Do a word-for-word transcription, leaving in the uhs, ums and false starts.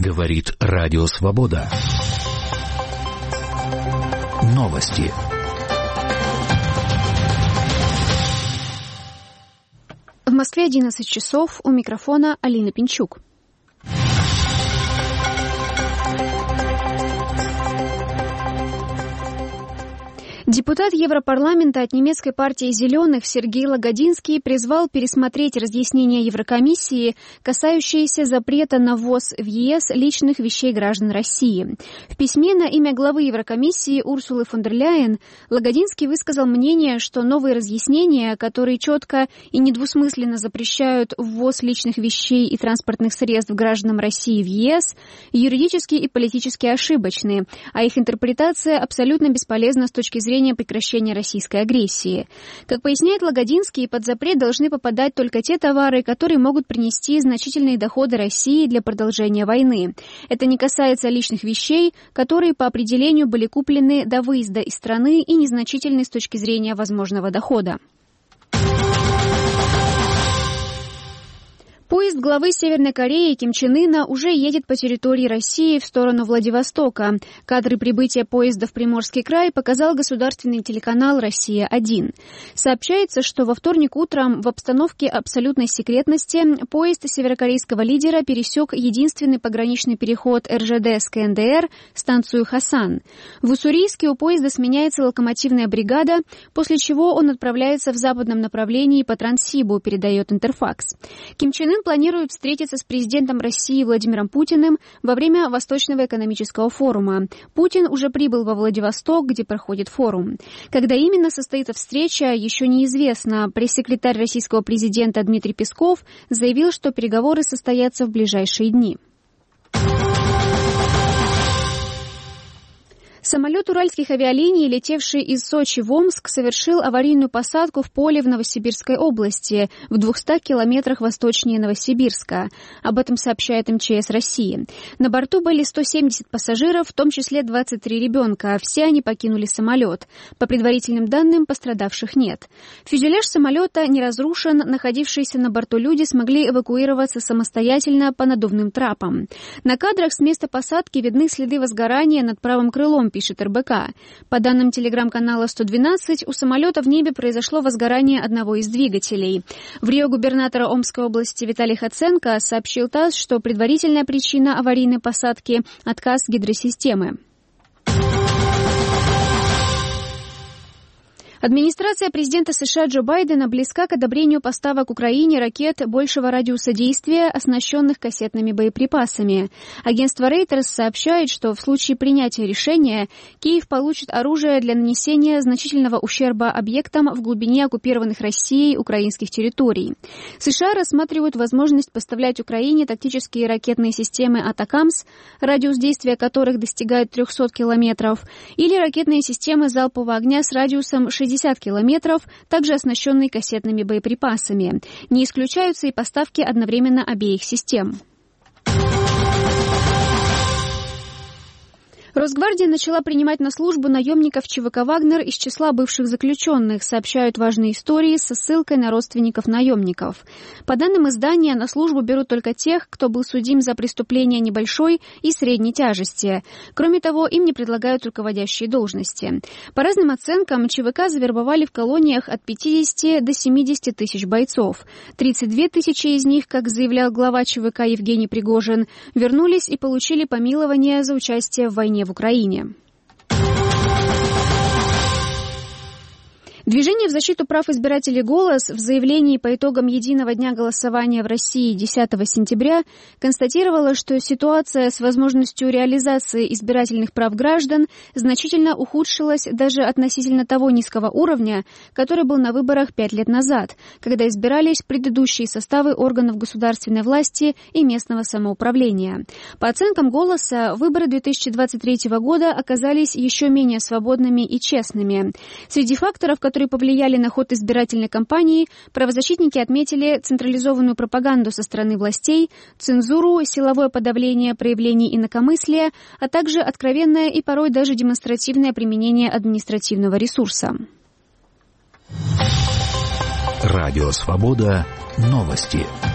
Говорит Радио Свобода. Новости. В Москве одиннадцать часов. У микрофона Алина Пинчук. Депутат Европарламента от немецкой партии «Зеленых» Сергей Лагодинский призвал пересмотреть разъяснения Еврокомиссии, касающиеся запрета на ввоз в ЕС личных вещей граждан России. В письме на имя главы Еврокомиссии Урсулы фон дер Ляйен Лагодинский высказал мнение, что новые разъяснения, которые четко и недвусмысленно запрещают ввоз личных вещей и транспортных средств гражданам России в ЕС, юридически и политически ошибочны, а их интерпретация абсолютно бесполезна с точки зрения прекращения российской агрессии. Как поясняет Лагодинский, под запрет должны попадать только те товары, которые могут принести значительные доходы России для продолжения войны. Это не касается личных вещей, которые по определению были куплены до выезда из страны и незначительны с точки зрения возможного дохода. Поезд главы Северной Кореи Ким Чен Ына уже едет по территории России в сторону Владивостока. Кадры прибытия поезда в Приморский край показал государственный телеканал «Россия-один». Сообщается, что во вторник утром в обстановке абсолютной секретности поезд северокорейского лидера пересек единственный пограничный переход эр жэ дэ с ка эн дэ эр, станцию Хасан. В Уссурийске у поезда сменяется локомотивная бригада, после чего он отправляется в западном направлении по Транссибу, передает Интерфакс. Ким Чен Ын планирует встретиться с президентом России Владимиром Путиным во время Восточного экономического форума. Путин уже прибыл во Владивосток, где проходит форум. Когда именно состоится встреча, еще неизвестно. Пресс-секретарь российского президента Дмитрий Песков заявил, что переговоры состоятся в ближайшие дни. Самолет уральских авиалиний, летевший из Сочи в Омск, совершил аварийную посадку в поле в Новосибирской области, в двухстах километрах восточнее Новосибирска. Об этом сообщает эм че эс России. На борту были сто семьдесят пассажиров, в том числе двадцать три ребенка. Все они покинули самолет. По предварительным данным, пострадавших нет. Фюзеляж самолета не разрушен, находившиеся на борту люди смогли эвакуироваться самостоятельно по надувным трапам. На кадрах с места посадки видны следы возгорания над правым крылом, пишет эр бэ ка. По данным телеграм-канала сто двенадцать, у самолета в небе произошло возгорание одного из двигателей. В РИО губернатора Омской области Виталий Хоценко сообщил ТАСС, что предварительная причина аварийной посадки – отказ гидросистемы. Администрация президента США Джо Байдена близка к одобрению поставок Украине ракет большего радиуса действия, оснащенных кассетными боеприпасами. Агентство Reuters сообщает, что в случае принятия решения Киев получит оружие для нанесения значительного ущерба объектам в глубине оккупированных Россией украинских территорий. США рассматривают возможность поставлять Украине тактические ракетные системы «Атакамс», радиус действия которых достигает трехсот километров, или ракетные системы залпового огня с радиусом шестьдесят километров, также оснащенные кассетными боеприпасами. Не исключаются и поставки одновременно обеих систем. Росгвардия начала принимать на службу наемников че вэ ка «Вагнер» из числа бывших заключенных, сообщают важные истории со ссылкой на родственников наемников. По данным издания, на службу берут только тех, кто был судим за преступления небольшой и средней тяжести. Кроме того, им не предлагают руководящие должности. По разным оценкам, че вэ ка завербовали в колониях от пятидесяти до семидесяти тысяч бойцов. тридцать две тысячи из них, как заявлял глава че вэ ка Евгений Пригожин, вернулись и получили помилование за участие в войне в Украине. Движение в защиту прав избирателей «Голос» в заявлении по итогам единого дня голосования в России десятого сентября констатировало, что ситуация с возможностью реализации избирательных прав граждан значительно ухудшилась даже относительно того низкого уровня, который был на выборах пять лет назад, когда избирались предыдущие составы органов государственной власти и местного самоуправления. По оценкам «Голоса», выборы две тысячи двадцать третьего года оказались еще менее свободными и честными. Среди факторов, которые которые повлияли на ход избирательной кампании, правозащитники отметили централизованную пропаганду со стороны властей, цензуру, силовое подавление проявлений инакомыслия, а также откровенное и порой даже демонстративное применение административного ресурса. Радио Свобода. Новости.